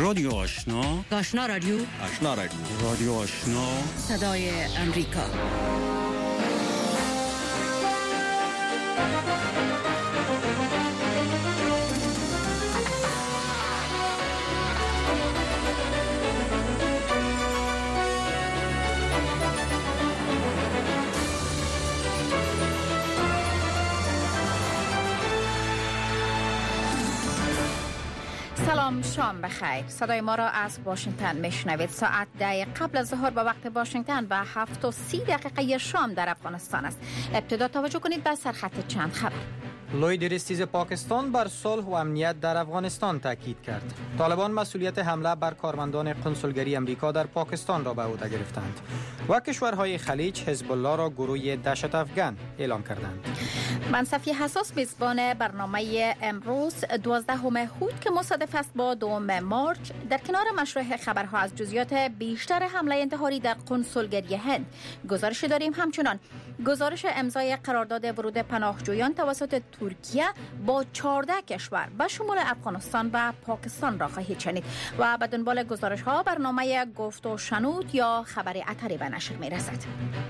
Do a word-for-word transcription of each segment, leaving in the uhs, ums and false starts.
رادیو آشنا، آشنا رادیو، آشنا رادیو، رادیو آشنا، صدای امریکا. سلام، شام بخیر. صدای ما را از واشنگتن میشنوید. ساعت ده قبل از ظهر به وقت واشنگتن و هفت و سی دقیقه شام در افغانستان است. ابتدا توجه کنید به سرخط چند خبر. لوی درستیز پاکستان بر صلح و امنیت در افغانستان تاکید کرد. طالبان مسئولیت حمله بر کارمندان قنسولگری امریکا در پاکستان را به عهده گرفتند و کشورهای خلیج حزب الله را گروه دهشت افغان اعلام کردند. منصفی حساس میزبان برنامه امروز دوازدهم هود که مصادف است با دوم مارچ در کنار مشروع خبرها از جزئیات بیشتر حمله انتحاری در قنسولگری هند گزارش داریم. همچنان گزارش امضای قرارداد ورود پناهجویان توسط ترکیه با چهارده کشور به شمول افغانستان و پاکستان را خواهید شنید و به دنبال گزارش ها برنامه گفت و شنود یا خبر اتری به نشر می رسد.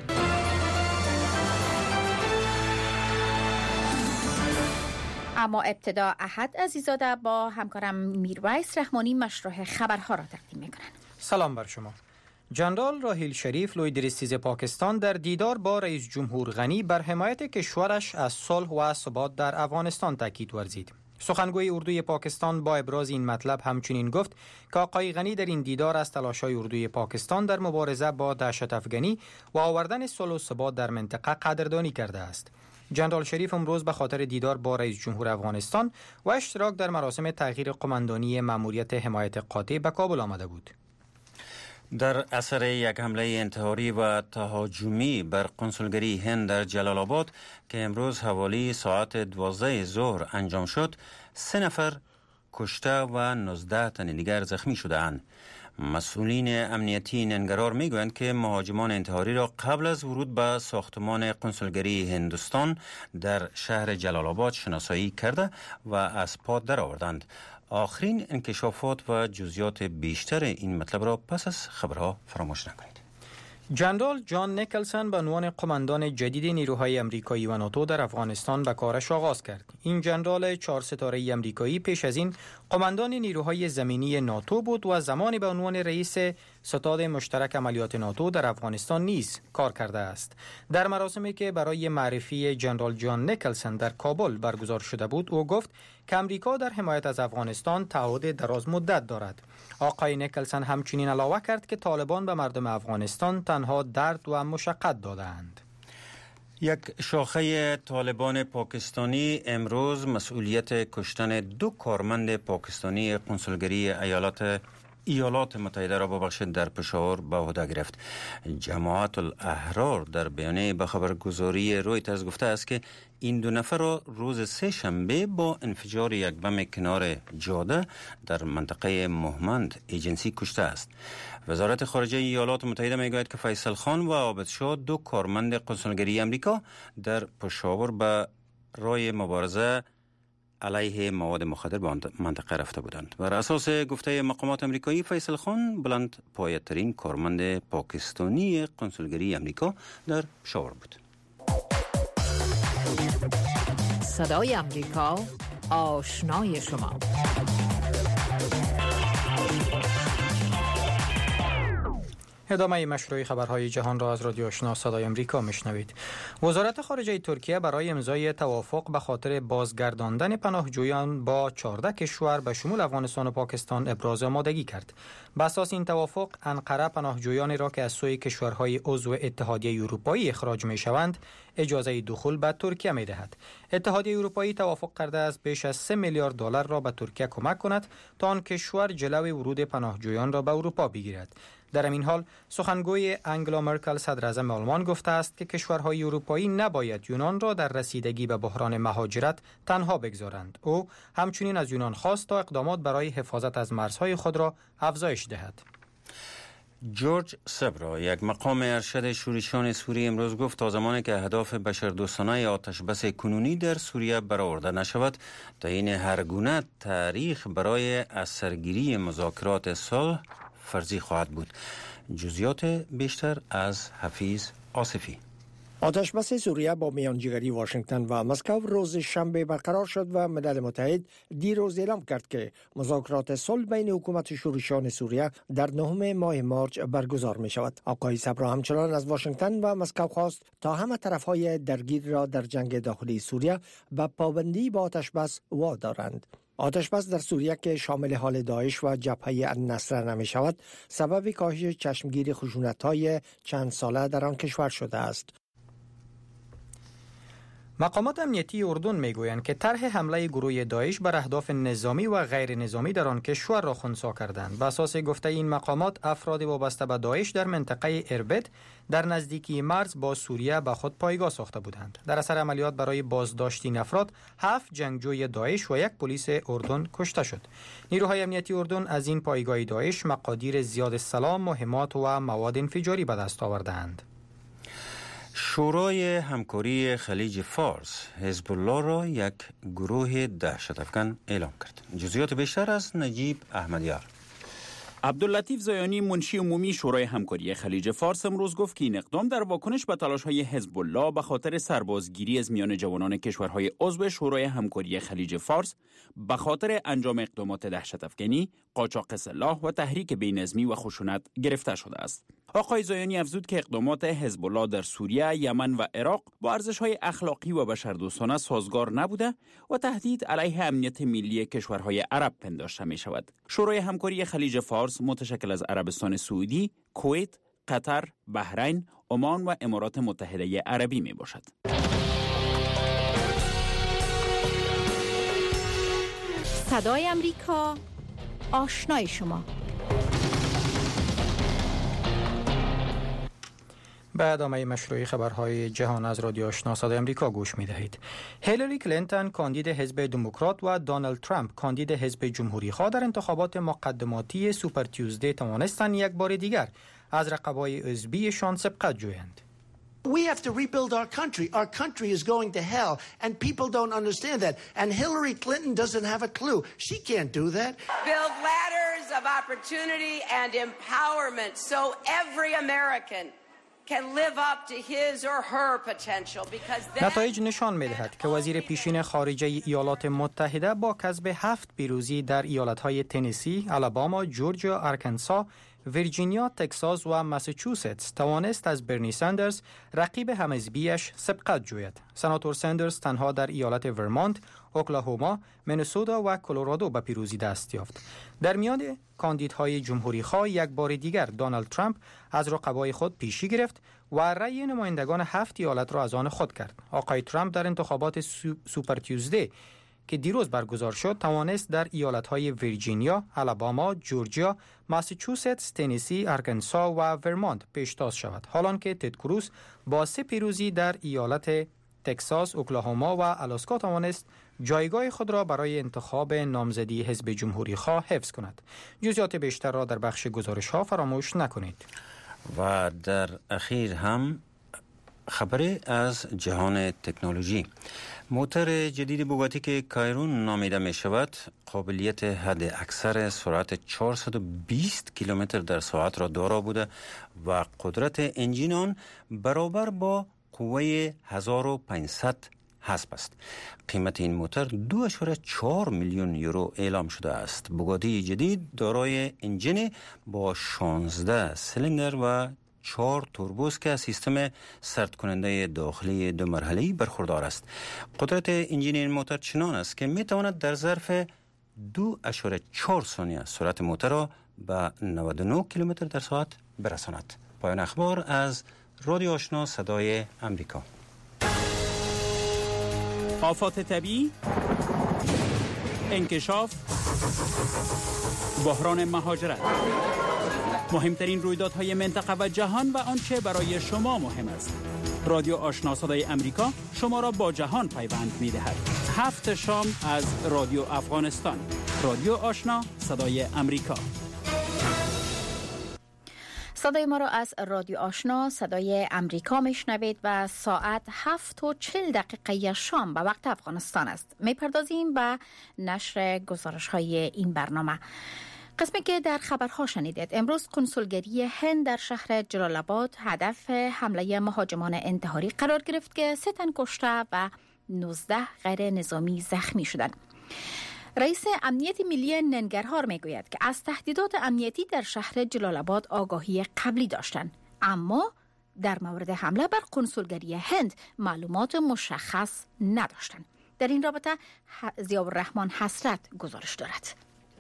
اما ابتدا احد عزیزاده با همکارم میرویس رحمانی مشروع خبرها را تقدیم می کنند. سلام بر شما. جنرال راحیل شریف لوی درستیز پاکستان در دیدار با رئیس جمهور غنی بر حمایت کشورش از صلح و ثبات در افغانستان تاکید ورزید. سخنگوی اردوی پاکستان با ابراز این مطلب همچنین گفت که آقای غنی در این دیدار از تلاش‌های اردوی پاکستان در مبارزه با دهشت افغانی و آوردن صلح و ثبات در منطقه قدردانی کرده است. جنرال شریف امروز به خاطر دیدار با رئیس جمهور افغانستان و اشتراک در مراسم تغییر قماندانی مأموریت حمایت قاطع به کابل آمده بود. در اثر یک حمله انتحاری و تهاجمی بر قنسولگری هند در جلال آباد که امروز حوالی ساعت دوازده ظهر انجام شد، سه نفر کشته و نوزده تن دیگر زخمی شده‌اند. مسئولین امنیتی ننگرار میگویند که مهاجمان انتحاری را قبل از ورود به ساختمان قنسولگری هندوستان در شهر جلال آباد شناسایی کرده و از پا درآوردند. آخرین انکشافات و جزئیات بیشتر این مطلب را پس از خبرها فراموش نکنید. جنرال جان نیکلسن به عنوان قماندان جدید نیروهای امریکایی و ناتو در افغانستان به کارش آغاز کرد. این جنرال چهار ستاره امریکایی پیش از این قماندان نیروهای زمینی ناتو بود و زمانی به عنوان رئیس ستاد مشترک عملیات ناتو در افغانستان نیز کار کرده است. در مراسمی که برای معرفی جنرال جان نیکلسن در کابل برگزار شده بود، او گفت که امریکا در حمایت از افغانستان تعهد دراز مدت دارد. آقای نیکلسن همچنین علاوه کرد که طالبان به مردم افغانستان تنها درد و مشقت دادند. یک شاخه طالبان پاکستانی امروز مسئولیت کشتن دو کارمند پاکستانی قنسولگری ایالات ایالات متحده را ببخشید در پشاور به عهده گرفت. جماعت الاحرار در بیانیه به خبرگزاری رویترز گفته است که این دو نفر را روز سه شنبه با انفجار یک بم کنار جاده در منطقه مهمند ایجنسی کشته است. وزارت خارجه ایالات متحده میگوید که فیصل خان و عابد شاه دو کارمند قنسولگری امریکا در پشاور به راه مبارزه علیه مواد مخدر به منطقه رفته بودند. بر اساس گفته مقامات امریکایی، فیصل خان بلند پایه‌ترین کارمند پاکستانی قنسولگری امریکا در پشاور بود. صدای امریکا، آشنای شما. ادامه مشروع خبرهای جهان را از رادیو آشنا صدای امریکا میشنوید. وزارت خارجه ترکیه برای امضای توافق به خاطر بازگرداندن پناهجویان با چهارده کشور به شمول افغانستان و پاکستان ابراز آمادگی کرد. بر اساس این توافق، انقره پناهجویانی را که از سوی کشورهای عضو اتحادیه اروپایی اخراج میشوند اجازه دخول به ترکیه میدهد. اتحادیه اروپایی توافق کرده است بیش از سه میلیارد دلار را به ترکیه کمک کند تا آن کشور جلوی ورود پناهجویان را به اروپا بگیرد. در این حال سخنگوی انگلا مرکل صدر اعظم آلمان گفته است که کشورهای اروپایی نباید یونان را در رسیدگی به بحران مهاجرت تنها بگذارند. او همچنین از یونان خواست تا اقدامات برای حفاظت از مرزهای خود را افزایش دهد. جورج سبرا، یک مقام ارشد شورشیان سوریه، امروز گفت تا زمانی که اهداف بشردوستانه آتش بس کنونی در سوریه برآورده نشود، تعیین هر گونه تاریخ برای از سرگیری مذاکرات صلح فرضی خواهد بود. جزئیات بیشتر از حفیظ آصفی. آتش بس سوریه با میانجیگری واشنگتن و مسکو روز شنبه برقرار شد و ملل متحد دیروز اعلام کرد که مذاکرات صلح بین حکومت شورشیان سوریه در نهم ماه مارچ برگزار می شود. آقای صبرا همچنان از واشنگتن و مسکو خواست تا همه طرفهای درگیر را در جنگ داخلی سوریه به پابندی با آتش بس وادارند. آتش بس در سوریه که شامل حال داعش و جبهه النصر نمی شود، سبب کاهش چشمگیر خشونت‌های چند ساله در آن کشور شده است. مقامات امنیتی اردن میگویند که طرح حمله گروه داعش بر اهداف نظامی و غیر نظامی در آن کشور را خنثی کردند. بر اساس گفته این مقامات، افراد وابسته به داعش در منطقه اربد در نزدیکی مرز با سوریه به خود پایگاه ساخته بودند. در اثر عملیات برای بازداشت این افراد، هفت جنگجوی داعش و یک پلیس اردن کشته شد. نیروهای امنیتی اردن از این پایگاه داعش مقادیر زیاد سلاح، مهمات و مواد انفجاری به دست آوردند. شورای همکاری خلیج فارس حزب الله را یک گروه دهشت افکن اعلام کرد. جزئیات بیشتر از نجیب احمدیار. عبداللطیف زایانی، منشی عمومی شورای همکاری خلیج فارس، امروز گفت که این اقدام در واکنش به تلاش‌های حزب الله به خاطر سربازگیری از میان جوانان کشورهای عضو شورای همکاری خلیج فارس به خاطر انجام اقدامات دهشت افکنی، قاچاق سلاح و تحریک بی‌نظمی و خشونت گرفته شده است. آقای زایانی افزود که اقدامات حزب الله در سوریه، یمن و عراق با ارزش‌های اخلاقی و بشردوستانه سازگار نبوده و تهدید علیه امنیت ملی کشورهای عرب پنداشته می‌شود. شورای همکاری خلیج فارس متشکل از عربستان سعودی، کویت، قطر، بحرین، عمان و امارات متحده عربی میباشد. صدای امریکا، آشنای شما. به ادامه مشروع خبرهای جهان از رادیو آشنا صدای امریکا گوش می دهید. هیلاری کلینتون کاندید حزب دموکرات و دونالد ترامپ کاندید حزب جمهوری خواه در انتخابات مقدماتی سوپر تیوزدی توانستند یک بار دیگر از رقبای عضویشان سبقت جویند. We have to rebuild our country. Our country is going to hell, and people don't understand that. And Hillary Clinton doesn't have a clue. She can't do that. Build ladders of opportunity and empowerment so every American can live up to his or her potential. Because نتایج نشان می‌دهد که وزیر پیشین خارجه ایالات متحده با کسب هفت پیروزی در ایالت‌های تنسی، آلاباما، جورجیا، آرکانسا، ویرجینیا، تگزاس و ماساچوست توانست از برنی ساندرز رقیب همحزبیش سبقت جوید. سناتور ساندرز تنها در ایالت ورمانت، اوکلاهوما، مینسوتا و کلرادو به پیروزی دست یافت. در میان کاندیدهای جمهوری خواه یک بار دیگر دونالد ترامپ از رقبای خود پیشی گرفت و رأی نمایندگان هفت ایالت را از آن خود کرد. آقای ترامپ در انتخابات سو، سوپر تیوزدی که دیروز برگزار شد توانست در ایالت‌های ویرجینیا، آلاباما، جورجیا، ماساچوست، تنسی، آرکانسا و ورمانت پیشتاز شود. حالان که تد کروز با سه پیروزی در ایالت تگزاس، اوکلاهوما و آلاسکا توانست جایگاه خود را برای انتخاب نامزدی حزب جمهوری خواه حفظ کند. جزئیات بیشتر را در بخش گزارش ها فراموش نکنید. و در اخیر هم خبری از جهان تکنولوژی. موتور جدید بوگاتی که کایرون نامیده می شود قابلیت حد اکثر سرعت چهارصد و بیست کیلومتر در ساعت را دارا بوده و قدرت انجین آن برابر با قوه هزار و پانصد حسب است. قیمت این موتور دو اشاره چهار میلیون یورو اعلام شده است. بوگاتی جدید دارای انجین با شانزده سیلندر و چهار توربوس که از سیستم سرد کننده داخلی دو مرحله‌ای برخوردار است. قدرت انجین این موتور چنان است که می تواند در ظرف دو اشاره چهار ثانیه سرعت موتور را به نود و نه کیلومتر در ساعت برساند. پایان اخبار از رادیو آشنا صدای امریکا. آفات طبیعی، انکشاف، بحران مهاجرت، مهمترین رویدادهای منطقه و جهان و آنچه برای شما مهم است. رادیو آشنا صدای امریکا شما را با جهان پیوند می‌دهد. هفت شام از رادیو افغانستان. رادیو آشنا صدای امریکا. صدای ما را از رادیو آشنا صدای امریکا میشنوید و ساعت هفت و چل دقیقه شام به وقت افغانستان است. میپردازیم به نشر گزارش های این برنامه. قسمی که در خبرها شنیدید، امروز کنسولگری هند در شهر جلال آباد هدف حمله مهاجمان انتحاری قرار گرفت که سه تن کشته و نوزده غیر نظامی زخمی شدند. رئیس امنیت ملی ننگرهار میگوید که از تهدیدات امنیتی در شهر جلال آباد آگاهی قبلی داشتند، اما در مورد حمله بر کنسولگری هند معلومات مشخص نداشتند. در این رابطه ضیاءالرحمن حسرت گزارش دارد.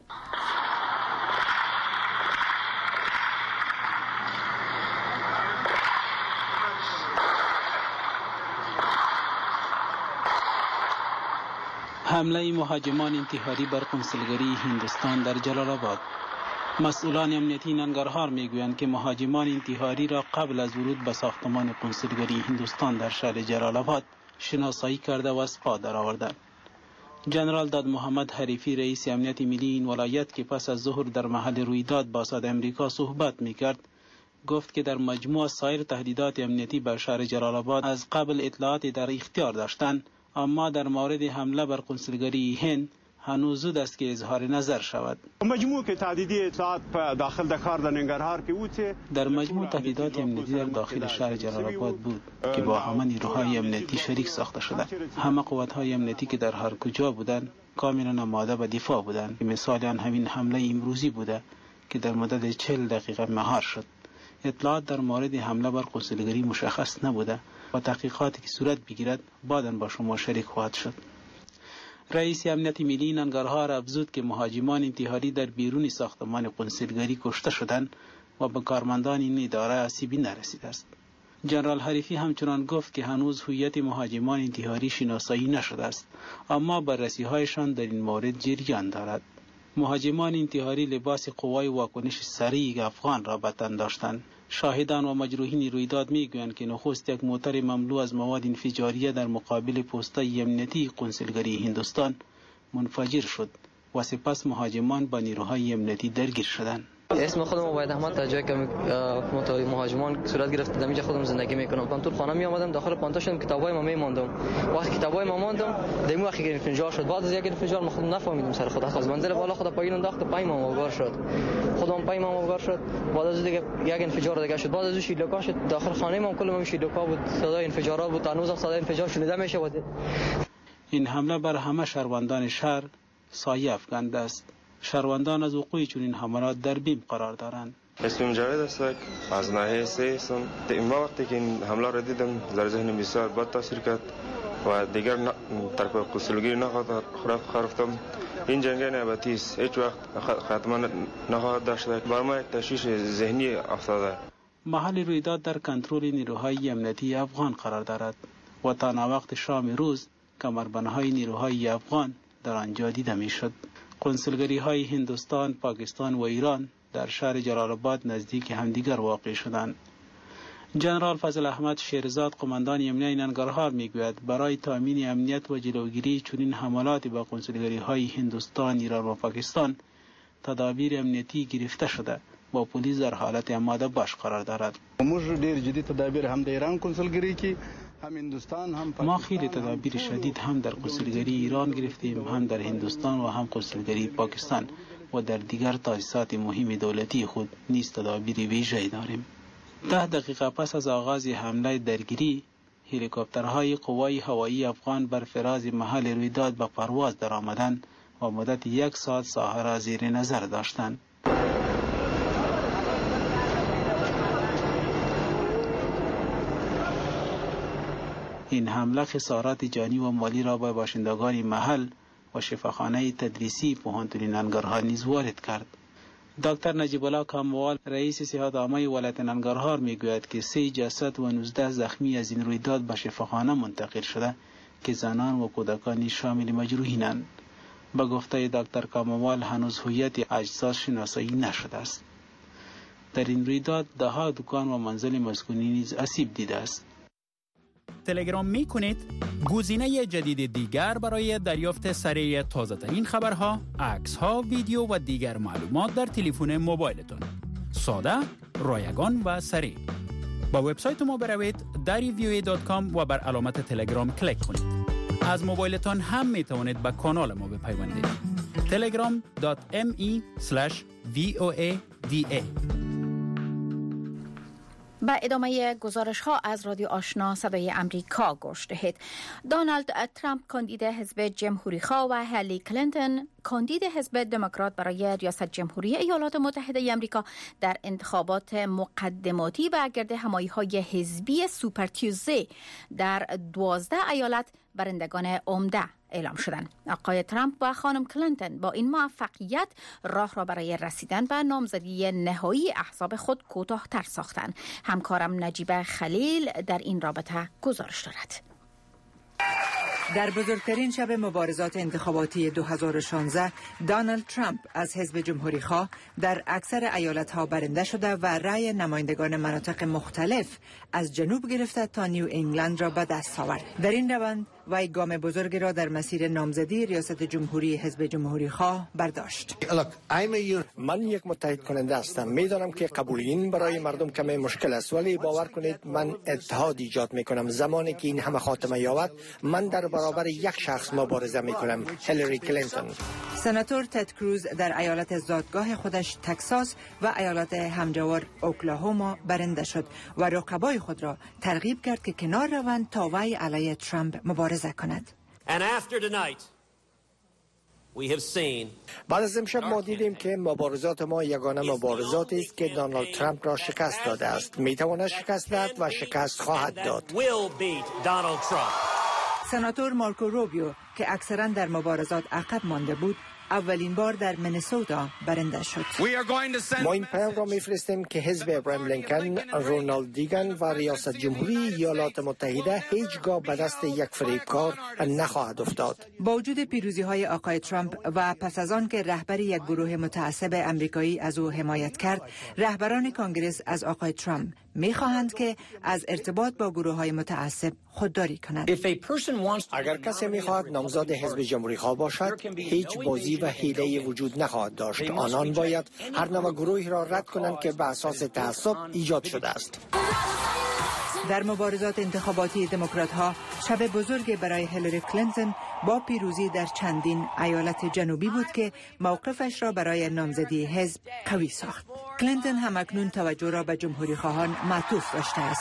حمله مهاجمان انتحاری بر کنسولگری هندوستان در جلال آباد. مسئولان امنیتی ننگرهار میگویند که مهاجمان انتحاری را قبل از ورود به ساختمان کنسولگری هندوستان در شهر جلال آباد شناسایی کرده و از پا درآوردند. جنرال داد محمد حریفی رئیس امنیت ملی این ولایت که پس از ظهر در محل رویداد با صدای امریکا صحبت میکرد، گفت که در مجموع سایر تهدیدات امنیتی بر شهر جلال آباد از قبل اطلاعات در اختیار داشتند، اما در مورد حمله بر کنسولگری هند هنوز زود است که اظهار نظر شود. مجموع که تهدیدی اطلاعات داخل دکار در ننگرهار که بود در مجموع تهدیدات امنیتی در داخل شهر جلال آباد بود که با همه نیروهای امنیتی شریک ساخته شده. همه قوت‌های امنیتی که در هر کجا بودند کاملا آماده به دفاع بودند. مثال آن همین حمله امروزی بوده که در مدت چهل دقیقه مهار شد. اطلاعات در مورد حمله بر کنسولگری مشخص نبوده و تحقیقاتی که صورت بگیرد بعداً با شما شریک خواهد شد. رئیس امنیت ملی ننگرهار افزود که مهاجمان انتحاری در بیرون ساختمان کنسولگری کشته شدند و به کارمندان این اداره آسیبی نرسیده است. جنرال حریفی همچنان گفت که هنوز هویت مهاجمان انتحاری شناسایی نشده است، اما بررسی‌هایشان در این مورد جریان دارد. مهاجمان انتحاری لباس قوای واکنش سریع افغان را به تن داشتند. شاهدان و مجروحین رویداد میگویند که نخست یک موتر مملو از مواد انفجاریه در مقابل پست‌های امنیتی کنسولگری هندوستان منفجر شد و سپس مهاجمان با نیروهای امنیتی درگیر شدند. اسم خودم عبید احمد تا جایی که مهاجمان صورت گرفت در اینجا خودم زندگی میکنم. پانتور خانه می اومدم داخل پانتور شدم، کتابای ما میموندم. وقتی کتابای ما ماندم دمی وقتی که انفجار شد، بعد از یک انفجار ما خودم نفهمیدم سر خود از منزل بالا خود پایین انداخت، پای ما آوار شد. خودم پای ما آوار شد. بعد از دیگه یک انفجار دیگه شد. بعد از شیلوکا شد داخل خانه ما، کل ما شیلوکا بود، صدای انفجارات بود، هنوز صدای انفجار شنیده میشه بود. این حمله بر همه شهروندان شهر سایه افکنده است. شهروندان از وقوع چنین حملات در بیم قرار دارند. اسمم جاوید است، از ناحیه سه سم. این وقتی که این حمله را دیدم در ذهنم بسیار بد تاثیر کرد و دیگر طرف کنسولگری نخواهد خرفتم. این جنگ نیابتی است، هیچ وقت خاتمه نخواهد داشت. بر ما یک تشویش ذهنی افتاده. محل رویداد در کنترل نیروهای امنیتی افغان قرار دارد و تا وقت شام روز کمربندهای نیروهای افغان در آنجا دیده میشد. کنسولگری های هندوستان، پاکستان و ایران در شهر جلال آباد نزدیک همدیگر واقع شدند. جنرال فضل احمد شیرزاد قماندان امنیت ننگرهار میگوید برای تامین امنیت و جلوگیری چنین حملات به کنسولگری های هندوستان، ایران و پاکستان تدابیر امنیتی گرفته شده و پلیس در حالت آماده باش قرار دارد. ما خیلی تدابیر شدید هم در کنسولگری ایران گرفتیم، هم در هندوستان و هم کنسولگری پاکستان و در دیگر تاسیسات مهم دولتی خود نیز تدابیر ویژه‌ای داریم. ده دقیقه پس از آغاز حمله درگیری، هلیکوپترهای قوای هوایی افغان بر فراز محل رویداد به پرواز درآمدند و مدت یک ساعت ساحه را زیر نظر داشتند. این حمله خسارات جانی و مالی را به باشندگان محل و شفاخانه تدریسی پوهنتون ننگرهار نیز وارد کرد. دکتر نجیب الله کاموال رئیس صحت عامه ولایت ننگرهار میگوید که سه جسد و نوزده زخمی از این رویداد به شفاخانه منتقل شده که زنان و کودکان شامل مجروحینند. به گفته دکتر کاموال هنوز هویت اجساد شناسایی نشده است. در این رویداد ده ها دکان و منزل مسکونی نیز آسیب دیده است. تلگرام می کنید گزینه جدید دیگر برای دریافت سریع تازه ترین خبرها، عکس ها، ویدیو و دیگر معلومات در تلفن موبایلتان. ساده رایگان و سریع. با وبسایت ما بروید دری وی او ای دات کام و بر علامت تلگرام کلیک کنید. از موبایلتان هم می توانید به کانال ما بپیوندید. تلگرام دات ام ای اسلش وی او ای دی ای. با ادامه گزارش ها از رادیو آشنا صدای امریکا گوش دهید. دونالد ترامپ کاندید حزب جمهوری خواه و هیلاری کلینتون کاندید حزب دموکرات برای ریاست جمهوری ایالات متحده امریکا در انتخابات مقدماتی و گرد همایی های حزبی سوپر تیوزدی در دوازده ایالت برندگان عمده اعلام شدند. آقای ترامپ و خانم کلینتون با این موفقیت راه را برای رسیدن به نامزدی نهایی احزاب خود کوتاه‌تر ساختند. همکارم نجیبه خلیل در این رابطه گزارش دارد. در بزرگترین شب مبارزات انتخاباتی دو هزار و شانزده دونالد ترامپ از حزب جمهوری خواه در اکثر ایالت‌ها برنده شده و رأی نمایندگان مناطق مختلف از جنوب گرفته تا نیو انگلند را به دست آورد. در این روند وی گام بزرگی را در مسیر نامزدی ریاست جمهوری حزب جمهوری خواه برداشت. من یک متحد کننده هستم. میدانم که قبول این برای مردم کمی مشکل است، ولی باور کنید من اتحاد ایجاد میکنم. زمانی که این همه خاتمه یابد من در برابر یک شخص مبارزه میکنم، هیلاری کلینتون. سناتور تد کروز در ایالت زادگاه خودش تگزاس و ایالت همجوار اوکلاهوما برنده شد و رقبای خود را ترغیب کرد که کنار روند تا وی علیه ترامپ مبارزه کند. بعد از امشب ما دیدیم که مبارزات ما یگانه مبارزاتی است که دونالد ترامپ را شکست داده است. میتواند شکست دهد و شکست خواهد داد. سناتور مارکو روبیو که اکثرا در مبارزات عقب مانده بود، اولین بار در منیسوتا برنده شد. ما این پیام را میفرستیم که حزب ابراهیم لینکن، رونالد ریگان و ریاست جمهوری ایالات متحده هیچگاه به دست یک فریبکار نخواهد افتاد. با وجود پیروزی های آقای ترامپ و پس از آن که رهبر یک گروه متعصب امریکایی از او حمایت کرد، رهبران کانگرس از آقای ترامپ می‌خواهند که از ارتباط با گروه‌های متعصب خودداری کنند. اگر کسی می‌خواهد نامزد حزب جمهوری خواه باشد، هیچ بازی و حیله‌ای وجود نخواهد داشت. آنان باید هر نوع گروهی را رد کنند که به اساس تعصب ایجاد شده است. در مبارزات انتخاباتی دموکرات‌ها شب بزرگ برای هیلاری کلینتون با پیروزی در چندین ایالت جنوبی بود که موقفش را برای نامزدی حزب قوی ساخت. کلینتون همکنون توجه را به جمهوری خواهان معطوف داشته است.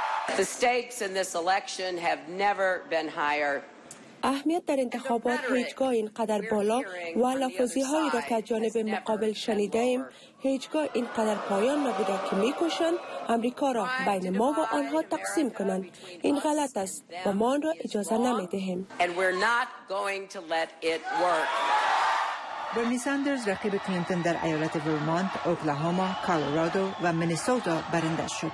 اهمیت در انتخابات هیچگاه اینقدر بالا و لفظی هایی را که از جانب مقابل شنیده ایم هیچگاه اینقدر پایان نبوده که میکوشند امریکا را بین ما و آنها تقسیم کنند. این غلط است و ما آن را اجازه نمیدهیم. برنی ساندرز رقیب کلینتون در ایالت ورمانت، اوکلاهوما، کالورادو و مینیسوتا برنده شد.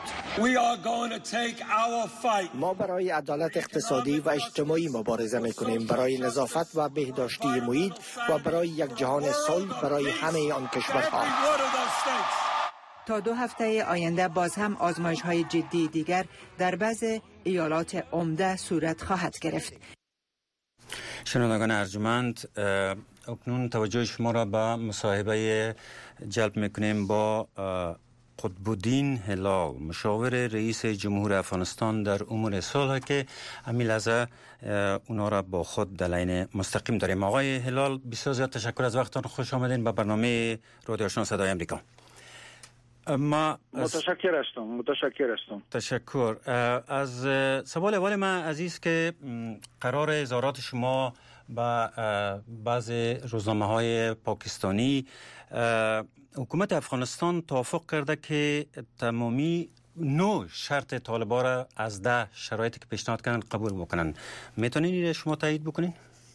ما برای عدالت اقتصادی و اجتماعی مبارزه میکنیم، برای نظافت و بهداشتی محیط و برای یک جهان صلح برای همه آن کشورها. تا دو هفته آینده باز هم آزمایش های جدی دیگر در بعض ایالات عمده صورت خواهد گرفت. شنوندگان ارجمند، اکنون توجه شما را به مصاحبه جلب میکنیم با قطبالدین هلال، مشاور رئیس جمهور افغانستان در امور صلح که همین لحظه اونا را با خود در لین مستقیم داریم. آقای هلال، بسیار زیاد تشکر از وقتتان. خوش آمدین به برنامه رادیو آشنا صدای امریکا. ما متشکر هستم متشکر هستم تشکر. از سوال اول من عزیز که قرار اظهارات شما با بعض روزنامه های پاکستانی، حکومت افغانستان توافق کرده که تمامی نو شرط طالبان را از ده شرایطی که پیشنهاد کردن قبول بکنن. میتونین این شما تایید بکنین؟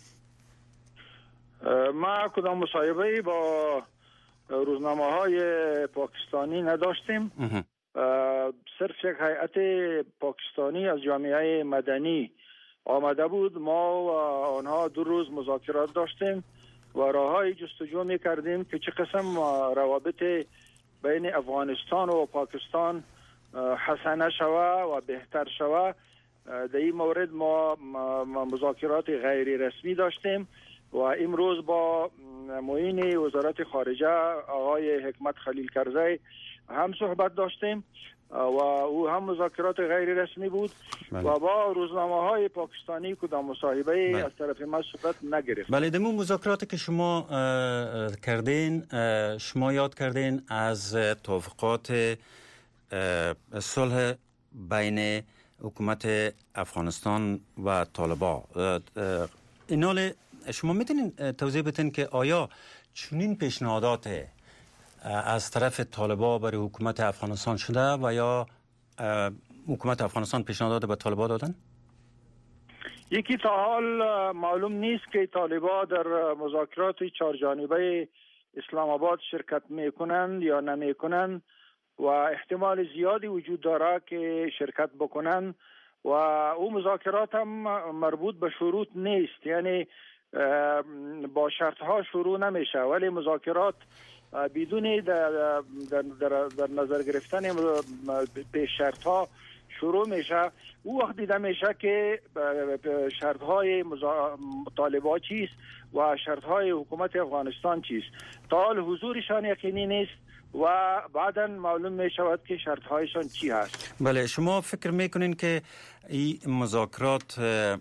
ما کدام مصاحبه با روزنامه های پاکستانی نداشتیم. صرف یک هیئت پاکستانی از جامعه مدنی آمده بود. ما و آنها دو روز مذاکرات داشتیم و راههای جستجو می کردیم که چه قسم روابط بین افغانستان و پاکستان حسنه شوه و بهتر شوه. در این مورد ما مذاکرات غیر رسمی داشتیم و امروز با معین وزارت خارجه آقای حکمت خلیل کرزی هم صحبت داشتیم و او هم مذاکرات غیر رسمی بود. بله. و با روزنامه های پاکستانی کدام مصاحبه بله. از طرف ما صورت نگرفت. بله، دمو مذاکراتی که شما کردین، شما یاد کردین از توافقات صلح بین حکومت افغانستان و طالبان. اینال شما میتونین توضیح بدین که آیا چنین پیشنهادات از طرف طالبان برای حکومت افغانستان شده و یا حکومت افغانستان پیشنهادات به طالبان دادن؟ یکی تا حال معلوم نیست که طالبان در مذاکرات چهار جانبه اسلام آباد شرکت میکنند یا نمیکنند و احتمال زیادی وجود داره که شرکت بکنند و او مذاکرات هم مربوط به شروط نیست، یعنی با شرط ها شروع نمیشه، ولی مذاکرات بدون در, در, در, در نظر گرفتن به شرط ها شروع میشه. او وقت دیده میشه که شرط های طالبان چیست و شرط های حکومت افغانستان چیست. تا حال حضورشان یقینی نیست و بعدا معلوم می شود که شرط هایشان چی هست. بله، شما فکر میکنین که این مذاکرات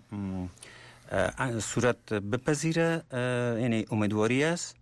صورت بپذیره؟ یعنی امیدواری است؟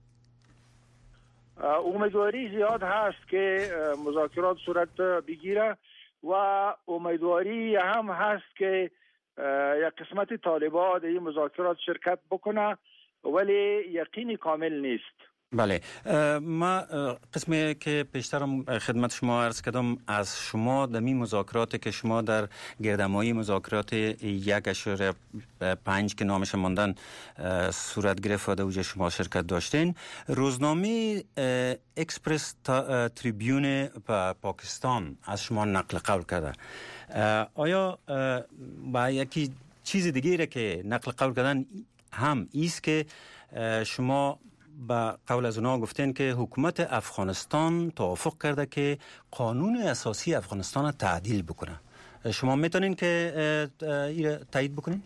امیدواری زیاد هست که مذاکرات صورت بگیره و امیدواری هم هست که یک قسمت طالبان در این مذاکرات شرکت بکنه، ولی یقینی کامل نیست. بله، ما قسمی که پیشترم خدمت شما عرض کردم از شما در این مذاکرات که شما در گردمایی مذاکرات یک اشاره پنج که نامش ماندن صورت گرفت و در اوجه شما شرکت داشتین، روزنامه اکسپرس تریبیون پاکستان از شما نقل قول کرده. آیا با یکی چیز دیگه که نقل قول کردن هم ایست که شما با قول از اونا گفتن که حکومت افغانستان توافق کرده که قانون اساسی افغانستان تعدیل بکنه؟ شما میتونین که تایید بکنین؟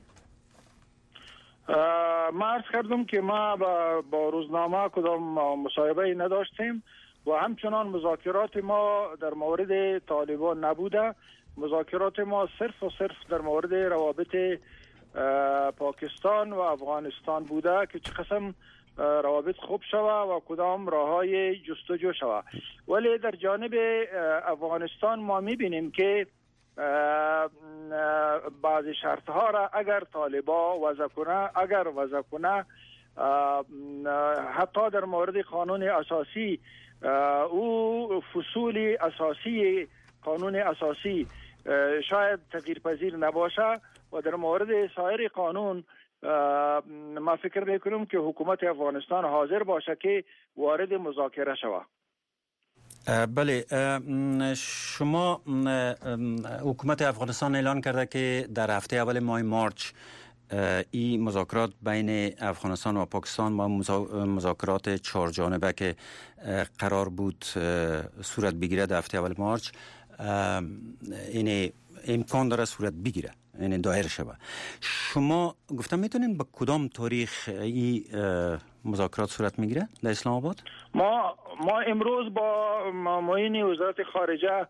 ما عرض کردم که ما با, با روزنامه کدام مصاحبه نداشتیم و همچنان مذاکرات ما در مورد طالبان نبوده. مذاکرات ما صرف و صرف در مورد روابط پاکستان و افغانستان بوده که چه قسم روابط خوب شوه و کدام راههای جستجو شوه. ولی در جانب افغانستان ما میبینیم که بعض شرط ها را اگر طالبان وضع کنه اگر وضع کنه حتی در مورد قانون اساسی او فصول اساسی قانون اساسی شاید تغییر پذیر نباشه و در مورد سایر قانون ما فکر میکنم که حکومت افغانستان حاضر باشه که وارد مذاکره شود. بله، شما حکومت افغانستان اعلان کرده که در هفته اول ماه مارچ این مذاکرات بین افغانستان و پاکستان با مذاکرات چهار جانبه که قرار بود صورت بگیره در هفته اول مارچ این امکان داره صورت بگیره، یعنی دایر شود. شما گفتم میتونین با کدام تاریخ این مذاکرات صورت میگیره در اسلام آباد؟ ما ما امروز با معین وزارت خارجه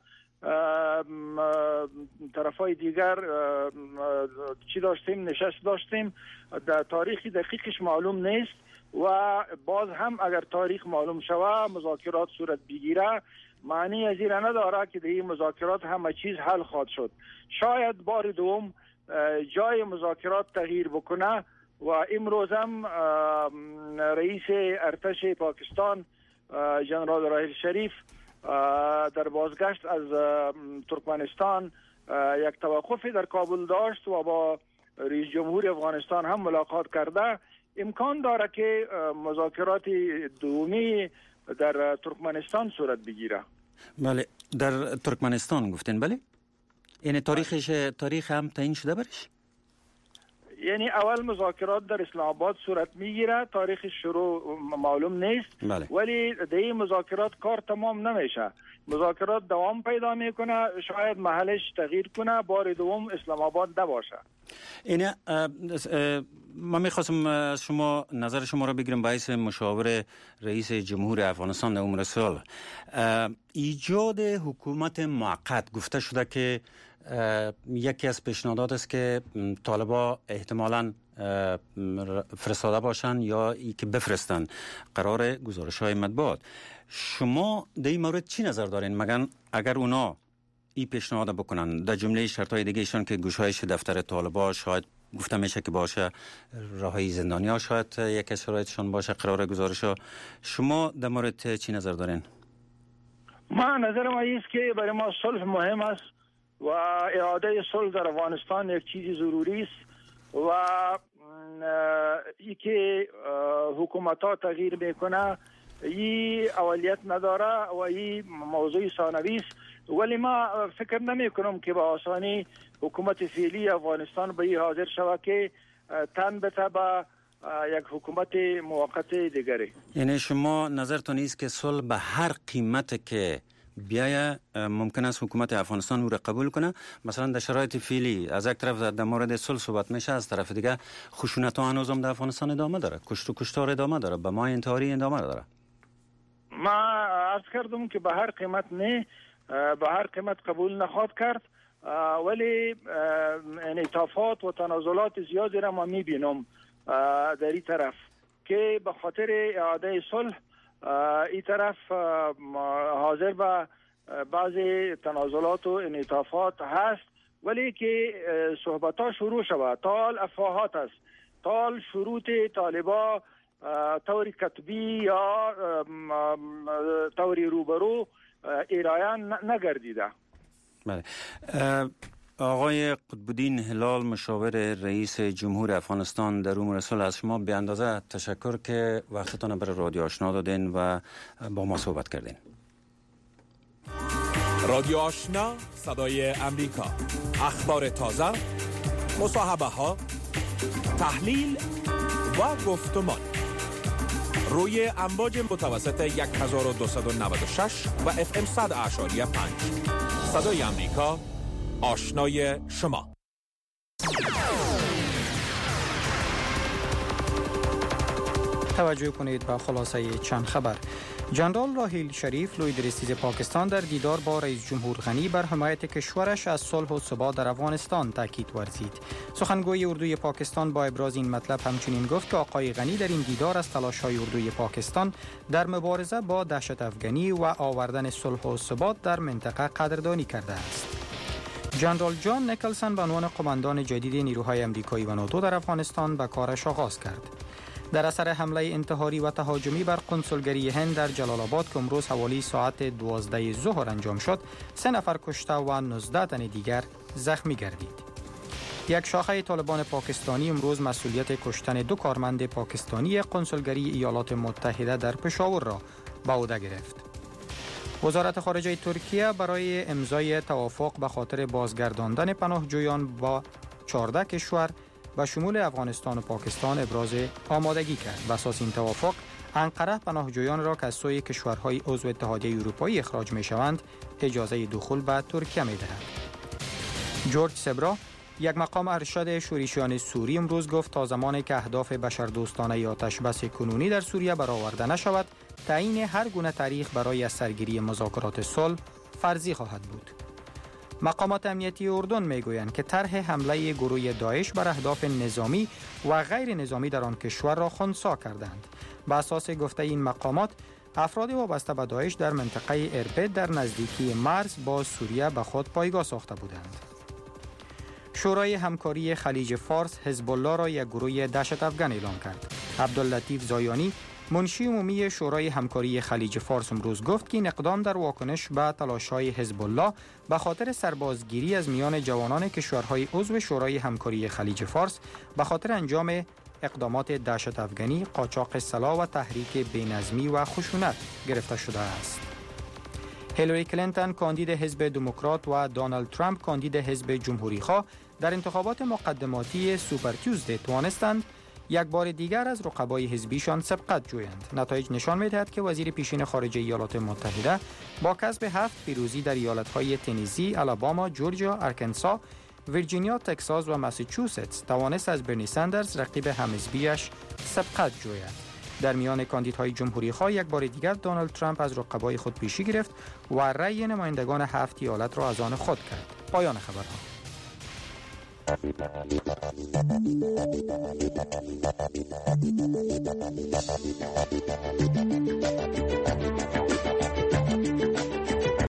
طرفای دیگر چی داشتیم نشست داشتیم. در تاریخی دقیقش معلوم نیست و باز هم اگر تاریخ معلوم شود مذاکرات صورت بگیره معنی از این نداره که در این مذاکرات همه چیز حل خواهد شد. شاید بار دوم جای مذاکرات تغییر بکنه و امروز هم رئیس ارتش پاکستان جنرال راحیل شریف در بازگشت از ترکمنستان یک توقفی در کابل داشت و با رئیس جمهور افغانستان هم ملاقات کرده. امکان داره که مذاکرات دومی در ترکمنستان صورت بگیره. بله، در ترکمنستان گفتین؟ بله، این تاریخش تاریخ هم تعیین شده برش؟ یعنی اول مذاکرات در اسلام آباد صورت میگیره، تاریخ شروع معلوم نیست. بله. ولی در این مذاکرات کار تمام نمیشه، مذاکرات دوام پیدا میکنه، شاید محلش تغییر کنه، بار دوم اسلام آباد نباشه. اینه ما میخواستم از شما نظر شما را بگیرم به حیث مشاور رئیس جمهور افغانستان در عمر سال. ایجاد حکومت موقت گفته شده که یکی از پیشنهادات است که طالبا احتمالاً فرستاده باشن یا ای که بفرستن قرار گزارش های مطبوعات. شما در این مورد چی نظر دارین؟ مگن اگر اونا این پیشنهاد بکنن در جمله شرط های دیگه ایشان که گشایش دفتر طالبا شاید گفته میشه که باشه، رهایی زندانی ها شاید یک از شرایطشان باشه، قرار گزارش ها، شما در مورد چی نظر دارین؟ ما نظر ما است که برای ما صلح مهم است و اعاده صلح در افغانستان یک چیز ضروری است و ای که حکومت ها تغییر میکنه ای اولیت نداره و ای موضوع ثانوی است. ولی ما فکر نمی کنم که با آسانی حکومت فعلی افغانستان به این حاضر شود که تن بته به یک حکومت موقت دیگری. یعنی شما نظرتون نیست که صلح به هر قیمت که بیایه ممکن است حکومت افغانستان او را قبول کنه؟ مثلا در شرایط فعلی از یک طرف در مورد صلح صحبت میشه، از طرف دیگه خشونت ها هنوز هم در افغانستان ادامه داره، کشت و کشتار ادامه داره، به ما انتحاری ادامه داره. ما عرض کردم که به هر قیمت نه، به هر قیمت قبول نخواهد کرد، ولی انعطافات و تنازلات زیادی را ما میبینم در این طرف که به خاطر اعاده صلح این طرف حاضر به بعضی تنازلات و انعطافات هست، ولی که صحبت ها شروع شود تال افواهات است، تال شروط طالبا طوری کتبی یا طوری روبرو ایرایان نگردیده. بله. آقای قطبالدین هلال، مشاور رئیس جمهور افغانستان در امور صلح، از شما به اندازه تشکر که وقتتان برای رادیو آشنا دادین و با ما صحبت کردین. رادیو آشنا، صدای امریکا، اخبار تازه، مصاحبه ها، تحلیل و گفتمان روی امواج متوسط هزار و دویست و نود و شش و اف ام صد اعشاری پنج. صدای امریکا، آشنای شما. توجه کنید به خلاصه چند خبر. جنرال راحیل شریف، لوی درستیز پاکستان، در دیدار با رئیس جمهور غنی بر حمایت کشورش از صلح و ثبات در افغانستان تاکید ورزید. سخنگوی اردوی پاکستان با ابراز این مطلب همچنین گفت که آقای غنی در این دیدار از تلاش‌های اردوی پاکستان در مبارزه با دهشت افغانی و آوردن صلح و ثبات در منطقه قدردانی کرده است. جنرال جان نیکلسن به عنوان قماندان جدید نیروهای امریکایی و ناتو در افغانستان به کارش آغاز کرد. در اثر حمله انتحاری و تهاجمی بر قنصلگری هند در جلال آباد که امروز حوالی ساعت دوازده ظهر انجام شد، سه نفر کشته و نوزده تن دیگر زخمی گردید. یک شاخه طالبان پاکستانی امروز مسئولیت کشتن دو کارمند پاکستانی قنصلگری ایالات متحده در پشاور را به عهده گرفت. وزارت خارجه ترکیه برای امضای توافق به خاطر بازگرداندن پناهجویان با چهارده کشور و شمول افغانستان و پاکستان ابراز آمادگی کرد. بر اساس این توافق، انقره پناهجویان را که از سوی کشورهای عضو اتحادیه اروپایی اخراج می‌شوند اجازه دخول به ترکیه می‌دهد. جورج سبرا، یک مقام ارشد شورشیان سوری، امروز گفت تا زمانی که اهداف بشردوستانه آتش بس کنونی در سوریه برآورده نشود، تعیین هر گونه تاریخ برای سرگیری مذاکرات صلح فرضی خواهد بود. مقامات امنیتی اردن میگویند که طرح حمله گروه داعش بر اهداف نظامی و غیر نظامی در آن کشور را خنثی کردند. بر اساس گفته این مقامات، افراد وابسته به داعش در منطقه اربد در نزدیکی مرز با سوریه به خود پایگاه ساخته بودند. شورای همکاری خلیج فارس حزب الله را یک گروه دهشت افغان اعلام کرد. عبداللطیف زایانی، منشی عمومی شورای همکاری خلیج فارس، امروز گفت که این اقدام در واکنش به تلاش‌های حزب الله به خاطر سربازگیری از میان جوانان کشورهای عضو شورای همکاری خلیج فارس به خاطر انجام اقدامات دهشت افغانی، قاچاق سلاح و تحریک بینظمی و خشونت گرفته شده است. هیلاری کلینتون، کاندید حزب دموکرات، و دونالد ترامپ، کاندید حزب جمهوری‌خواه، در انتخابات مقدماتی سوپر تیوزدی توانستند یک بار دیگر از رقبای حزبیشان سبقت جویند. نتایج نشان می‌دهد که وزیر پیشین خارجه ایالات متحده با کسب هفت پیروزی در ایالت‌های تنیسی، آلاباما، جورجیا، آرکنسا، ویرجینیا، تگزاس و ماساچوست توانست از برنی ساندرز رقیب همحزبیش سبقت جوید. در میان کاندیدهای جمهوری‌خواه یک بار دیگر دونالد ترامپ از رقبای خود پیشی گرفت و رأی نمایندگان هفت ایالت را از آن خود کرد. پایان خبرها.